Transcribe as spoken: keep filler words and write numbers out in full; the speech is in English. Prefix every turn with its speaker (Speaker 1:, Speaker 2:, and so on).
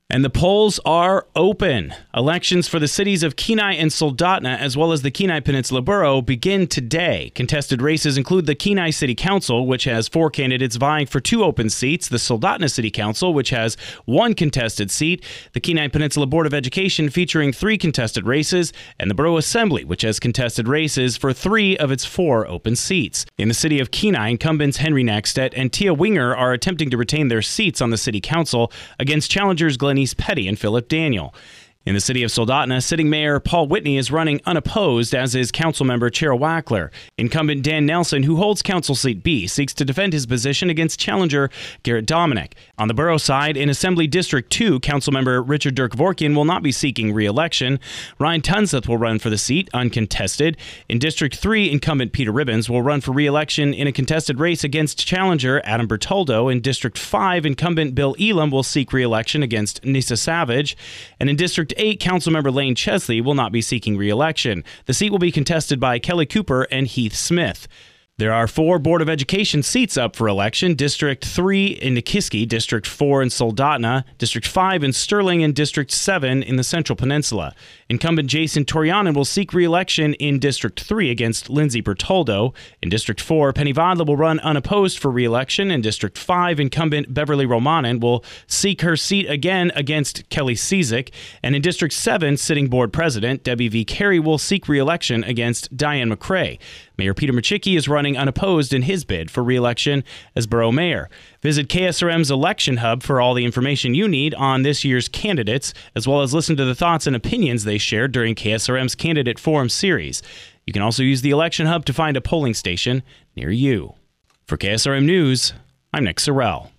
Speaker 1: And the polls are open. Elections for the cities of Kenai and Soldotna, as well as the Kenai Peninsula Borough, begin today. Contested races include the Kenai City Council, which has four candidates vying for two open seats, the Soldotna City Council, which has one contested seat, the Kenai Peninsula Board of Education, featuring three contested races, and the Borough Assembly, which has contested races for three of its four open seats. In the city of Kenai, incumbents Henry Nackstedt and Tia Winger are attempting to retain their seats on the City Council against challengers Glenn East Petty and Philip Daniel. In the city of Soldotna, sitting mayor Paul Whitney is running unopposed, as is councilmember Cheryl Wackler. Incumbent Dan Nelson, who holds Council Seat B, seeks to defend his position against challenger Garrett Dominic. On the borough side, in Assembly District two, councilmember Richard Dirk Vorkian will not be seeking re-election. Ryan Tunseth will run for the seat, uncontested. In District three, incumbent Peter Ribbons will run for re-election in a contested race against challenger Adam Bertoldo. In District five, incumbent Bill Elam will seek re-election against Nisa Savage. And in District eight, councilmember Lane Chesley will not be seeking re-election. The seat will be contested by Kelly Cooper and Heath Smith. There are four Board of Education seats up for election: District three in Nikiski, District four in Soldotna, District five in Sterling, and District seven in the Central Peninsula. Incumbent Jason Torianen will seek re-election in District three against Lindsay Bertoldo. In District four, Penny Vodla will run unopposed for re-election. In District five, incumbent Beverly Romanen will seek her seat again against Kelly Cizik. And in District seven, sitting board president Debbie V. Carey will seek re-election against Diane McCrae. Mayor Peter Machicki is running unopposed in his bid for re-election as borough mayor. Visit K S R M's Election Hub for all the information you need on this year's candidates, as well as listen to the thoughts and opinions they shared during K S R M's Candidate Forum series. You can also use the Election Hub to find a polling station near you. For K S R M News, I'm Nick Sorrell.